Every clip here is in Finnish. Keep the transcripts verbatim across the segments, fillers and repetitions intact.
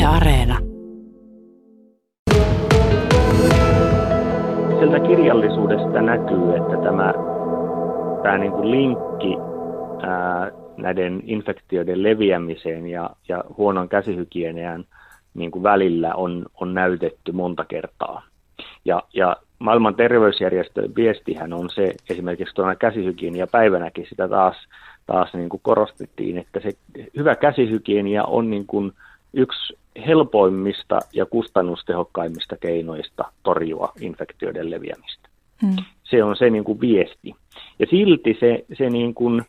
Yle Areena. Sieltä kirjallisuudesta näkyy, että tämä, tämä niin kuin linkki ää, näiden infektioiden leviämiseen ja, ja huonon käsihygienian niin kuin välillä on, on näytetty monta kertaa. Ja, ja maailman terveysjärjestön viestihän on se, esimerkiksi tuona käsihygienia päivänäkin sitä taas, taas niin kuin korostettiin, että se hyvä käsihygienia on niin kuin yksi helpoimmista ja kustannustehokkaimmista keinoista torjua infektioiden leviämistä. Hmm. Se on se niin kuin viesti. Ja silti se, se niin kuin,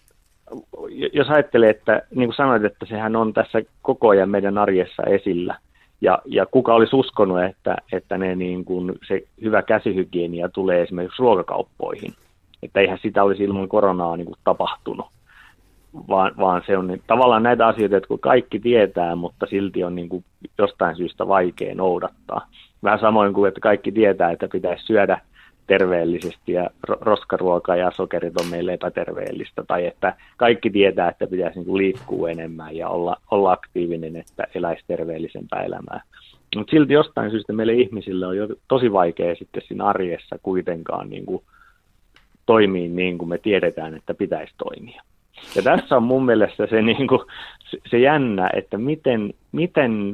jos ajattelee, että niin kuin sanoit, että sehän on tässä koko ajan meidän arjessa esillä, ja, ja kuka olisi uskonut, että, että ne niin kuin, se hyvä käsihygienia tulee esimerkiksi ruokakauppoihin, että eihän sitä olisi ilman koronaa niin kuin tapahtunut. Vaan, vaan se on niin, tavallaan näitä asioita, jotka kaikki tietää, mutta silti on niin kuin jostain syystä vaikea noudattaa. Vähän samoin kuin, että kaikki tietää, että pitäisi syödä terveellisesti ja roskaruoka ja sokerit on meille epäterveellistä. Tai että kaikki tietää, että pitäisi niin kuin liikkua enemmän ja olla, olla aktiivinen, että eläisi terveellisempää elämää. Mutta silti jostain syystä meille ihmisille on jo tosi vaikea sitten siinä arjessa kuitenkaan niin kuin toimia niin kuin me tiedetään, että pitäisi toimia. Ja tässä on mun mielestä se, niin kuin, se jännä, että miten, miten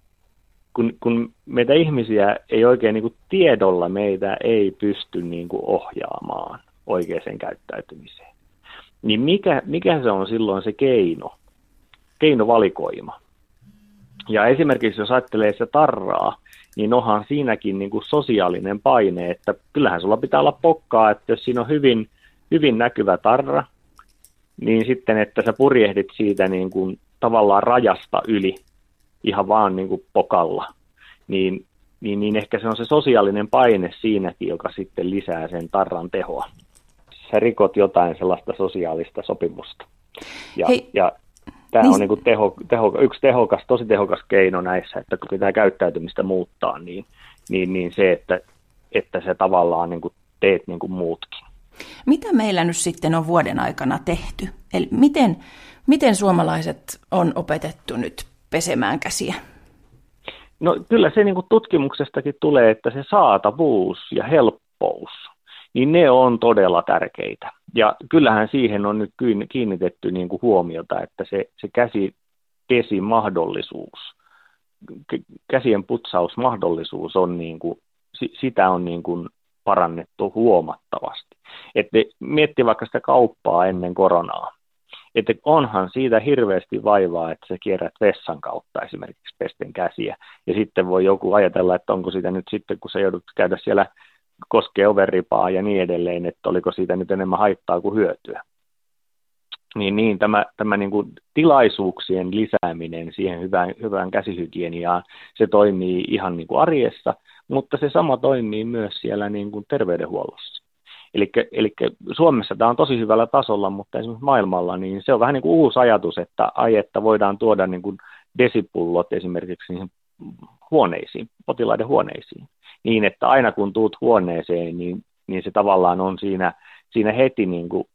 kun, kun meitä ihmisiä ei oikein niin kuin tiedolla meitä ei pysty niin kuin ohjaamaan oikeaan käyttäytymiseen, niin mikä, mikä se on silloin se keino, keinovalikoima? Ja esimerkiksi jos ajattelee sitä tarraa, niin onhan siinäkin niin kuin sosiaalinen paine, että kyllähän sulla pitää olla pokkaa, että jos siinä on hyvin, hyvin näkyvä tarra, niin sitten, että sä purjehdit siitä niin kuin tavallaan rajasta yli ihan vaan niin kuin pokalla, niin, niin, niin ehkä se on se sosiaalinen paine siinäkin, joka sitten lisää sen tarran tehoa. Sä rikot jotain sellaista sosiaalista sopimusta. Ja, ja tämä niin on niin kuin teho, teho, yksi tehokas, tosi tehokas keino näissä, että kun pitää käyttäytymistä muuttaa, niin, niin, niin se, että, että sä tavallaan niin kuin teet niin kuin muutkin. Mitä meillä nyt sitten on vuoden aikana tehty? Eli miten, miten suomalaiset on opetettu nyt pesemään käsiä? No kyllä se niin kuin tutkimuksestakin tulee, että se saatavuus ja helppous, niin ne on todella tärkeitä. Ja kyllähän siihen on nyt kiinnitetty niin kuin huomiota, että se, se käsipesimahdollisuus, käsien putsausmahdollisuus on niin kuin, sitä on niin kuin parannettu huomattavasti. Että miettii vaikka sitä kauppaa ennen koronaa. Että onhan siitä hirveästi vaivaa, että sä kierrät vessan kautta esimerkiksi pesten käsiä. Ja sitten voi joku ajatella, että onko siitä nyt sitten, kun sä joudut käydä siellä koskee overripaa ja niin edelleen, että oliko siitä nyt enemmän haittaa kuin hyötyä. Niin, niin tämä, tämä niin kuin tilaisuuksien lisääminen siihen hyvään, hyvään käsihygieniaan, se toimii ihan niin kuin arjessa, mutta se sama toimii myös siellä niin kuin terveydenhuollossa. Eli Suomessa tämä on tosi hyvällä tasolla, mutta esimerkiksi maailmalla niin se on vähän niin kuin uusi ajatus, että, ai, että voidaan tuoda niin kuin desipullot esimerkiksi niihin huoneisiin, potilaiden huoneisiin. Niin, että aina kun tuut huoneeseen, niin, niin se tavallaan on siinä, siinä heti niin kuin,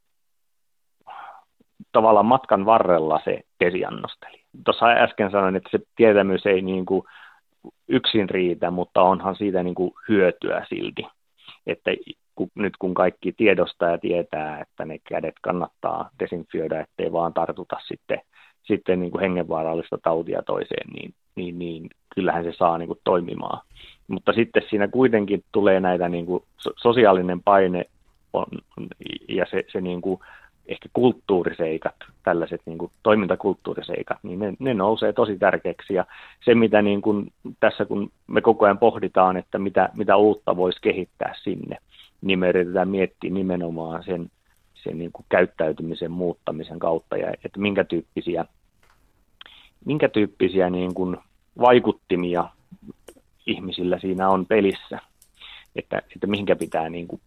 tavallaan matkan varrella se desiannosteli. Tuossa äsken sanoin, että se tietämys ei niin kuin yksin riitä, mutta onhan siitä niin kuin hyötyä silti. Että kun, nyt kun kaikki tiedostaa ja tietää, että ne kädet kannattaa desinfioida, ettei vaan tartuta sitten, sitten niin kuin hengenvaarallista tautia toiseen, niin, niin, niin kyllähän se saa niin kuin toimimaan. Mutta sitten siinä kuitenkin tulee näitä niin kuin sosiaalinen paine on, ja se, se niin kuin ehkä kulttuuriseikat, tällaiset niin kuin toimintakulttuuriseikat, niin ne, ne nousee tosi tärkeäksi. Ja se, mitä niin kuin tässä kun me koko ajan pohditaan, että mitä, mitä uutta voisi kehittää sinne, niin me yritetään miettiä nimenomaan sen, sen niin kuin käyttäytymisen muuttamisen kautta, ja että minkä tyyppisiä, minkä tyyppisiä niin kuin vaikuttimia ihmisillä siinä on pelissä, että, että mihinkä pitää niin kuin,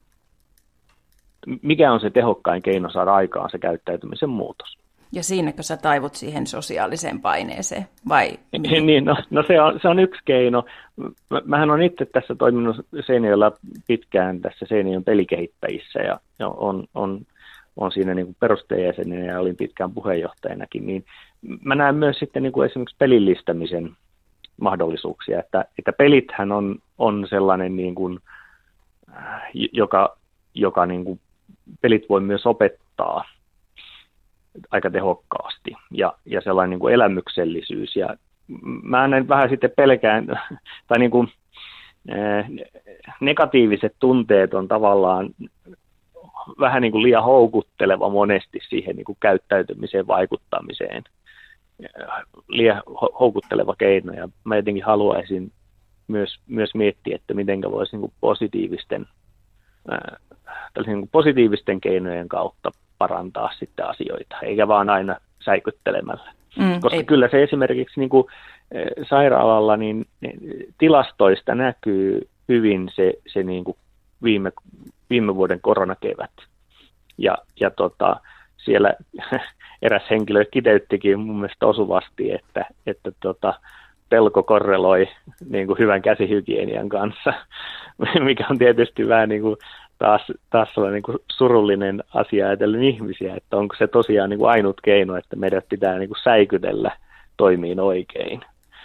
mikä on se tehokkain keino saada aikaan se käyttäytymisen muutos. Ja siinäkö sä taivut siihen sosiaaliseen paineeseen, vai? Niin, no, no se, on, se on yksi keino. Mähän olen itse tässä toiminut Seinäjoella pitkään tässä Seinäjoen pelikehittäjissä, ja, ja on, on, on siinä niin kuin perustajajäsenenä ja olin pitkään puheenjohtajanakin, niin mä näen myös sitten niin kuin esimerkiksi pelillistämisen mahdollisuuksia. Että, että pelithän on, on sellainen, niin kuin, joka, joka niin kuin, pelit voi myös opettaa aika tehokkaasti ja, ja sellainen niin kuin elämyksellisyys. Ja mä näin vähän sitten pelkään, tai niin kuin, negatiiviset tunteet on tavallaan vähän niin kuin liian houkutteleva monesti siihen niin kuin käyttäytymiseen, vaikuttamiseen. Liian houkutteleva keino, ja mä jotenkin haluaisin myös, myös miettiä, että miten voisi niin kuin positiivisten, ää, niin kuin positiivisten keinojen kautta parantaa sitten asioita, eikä vaan aina säikyttelemällä. Mm, Koska ei. Kyllä se esimerkiksi niin kuin sairaalalla niin tilastoista näkyy hyvin se, se niin kuin viime, viime vuoden koronakevät. Ja, ja tota, siellä eräs henkilö kiteyttikin mun mielestä osuvasti, että, että tota, pelko korreloi niin kuin hyvän käsihygienian kanssa, mikä on tietysti vähän niin kuin taas, taas niin kuin surullinen asia ajatellen ihmisiä, että onko se tosiaan niin kuin ainut keino, että meidät pitää niin kuin säikytellä toimiin oikein.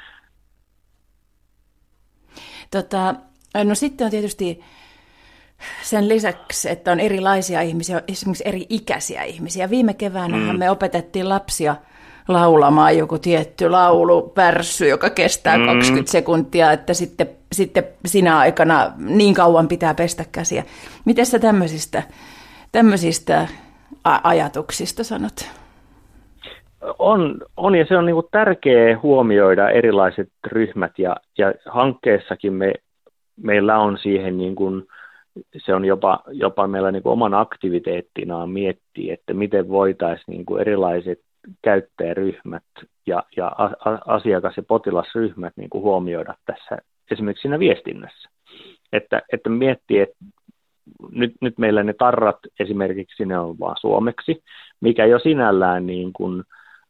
Tota, no sitten on tietysti sen lisäksi, että on erilaisia ihmisiä, esimerkiksi eri ikäisiä ihmisiä. Viime keväänähän mm. me opetettiin lapsia laulamaan joku tietty laulupärssy, joka kestää mm. kaksikymmentä sekuntia, että sitten, sitten sinä aikana niin kauan pitää pestä käsiä. Miten sä tämmöisistä, tämmöisistä ajatuksista sanot? On, on ja se on niin kuin tärkeää huomioida erilaiset ryhmät ja, ja hankkeessakin me, meillä on siihen niin kuin, se on jopa, jopa meillä niin kuin oman aktiviteettinaan miettiä, että miten voitaisiin niin kuin erilaiset käyttäjäryhmät ja, ja asiakas- ja potilasryhmät niin kuin huomioida tässä esimerkiksi siinä viestinnässä. Että, että miettii, että nyt, nyt meillä ne tarrat esimerkiksi ne on vaan suomeksi, mikä jo sinällään niin kuin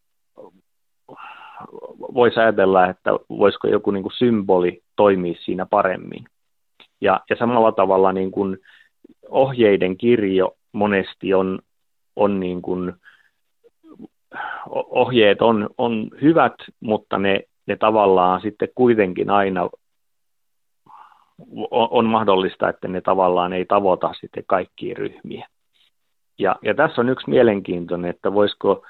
voisi ajatella, että voisiko joku niin kuin symboli toimia siinä paremmin. Ja, ja samalla tavalla niin kuin ohjeiden kirjo monesti on, on niin kuin, ohjeet on, on hyvät, mutta ne, ne tavallaan sitten kuitenkin aina on, on mahdollista, että ne tavallaan ei tavoita sitten kaikkia ryhmiä. Ja, ja tässä on yksi mielenkiintoinen, että voisiko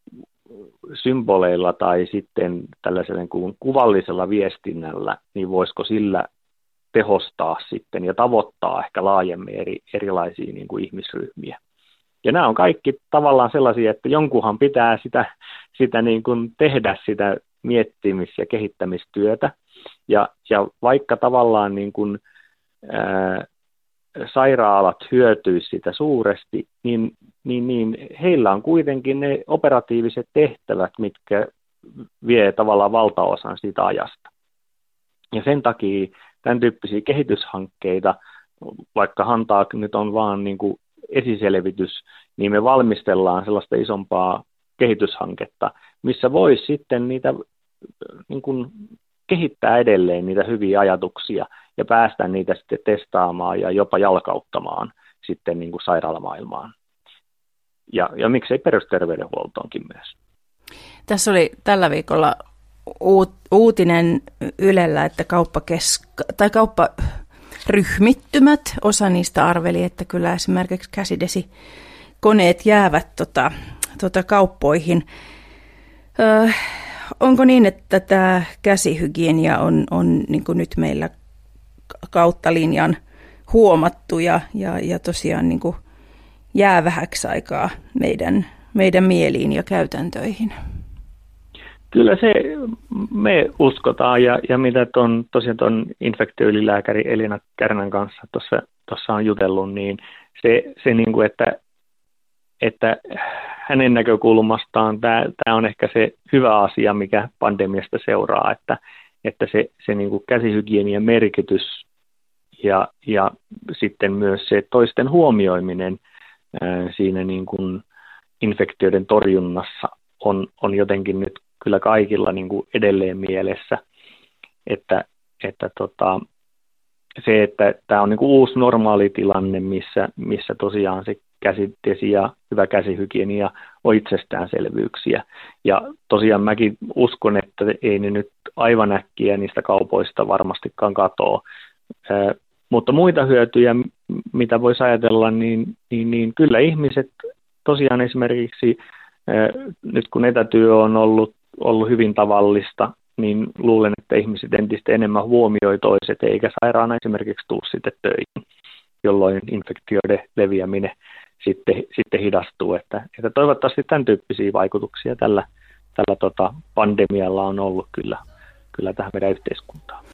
symboleilla tai sitten tällaisella kuvallisella viestinnällä, niin voisiko sillä tehostaa sitten ja tavoittaa ehkä laajemmin eri, erilaisia niin kuin ihmisryhmiä. Ja nämä on kaikki tavallaan sellaisia, että jonkunhan pitää sitä, sitä niin kuin tehdä sitä miettimis- ja kehittämistyötä. Ja, ja vaikka tavallaan niin kuin, ää, sairaalat hyötyisivät sitä suuresti, niin, niin, niin heillä on kuitenkin ne operatiiviset tehtävät, mitkä vie tavallaan valtaosan siitä ajasta. Ja sen takia tämän tyyppisiä kehityshankkeita, vaikka Hantaak nyt on vaan niin kuin esiselvitys, niin me valmistellaan sellaista isompaa kehityshanketta, missä voisi sitten niitä niin kuin kehittää edelleen niitä hyviä ajatuksia ja päästä niitä sitten testaamaan ja jopa jalkauttamaan sitten niin kuin sairaalamaailmaan. Ja, ja miksei perusterveydenhuoltoonkin myös. Tässä oli tällä viikolla uutinen Ylellä, että kauppakesk- tai kaupparyhmittymät, osa niistä arveli, että kyllä esimerkiksi käsidesikoneet jäävät tota, tota kauppoihin. Öö, onko niin, että tämä käsihygienia on, on niin kuin nyt meillä kautta linjan huomattu ja, ja, ja tosiaan niin kuin jää vähäksi aikaa meidän, meidän mieliin ja käytäntöihin? Kyllä se, me uskotaan ja, ja mitä ton, tosiaan tuon infektioylilääkäri Elina Kärnän kanssa tuossa on jutellut, niin se, se niin kuin, että, että hänen näkökulmastaan tämä, tämä on ehkä se hyvä asia, mikä pandemiasta seuraa, että, että se, se niin kuin käsihygienian merkitys ja, ja sitten myös se toisten huomioiminen ää, siinä niin kuin infektioiden torjunnassa on, on jotenkin nyt kyllä kaikilla niin kuin edelleen mielessä, että, että tota, se, että tämä on niin kuin uusi normaali tilanne, missä, missä tosiaan se käsidesi ja hyvä käsihygienia on itsestäänselvyyksiä. Ja tosiaan mäkin uskon, että ei ne nyt aivan äkkiä niistä kaupoista varmastikaan katoa. Ää, mutta muita hyötyjä, mitä voisi ajatella, niin, niin, niin kyllä ihmiset tosiaan esimerkiksi ää, nyt kun etätyö on ollut, ollut hyvin tavallista, niin luulen, että ihmiset entistä enemmän huomioi toiset, eikä sairaana esimerkiksi tule sitten töihin, jolloin infektioiden leviäminen sitten, sitten hidastuu. Että, että toivottavasti tämän tyyppisiä vaikutuksia tällä, tällä tota pandemialla on ollut kyllä, kyllä tähän meidän yhteiskuntaan.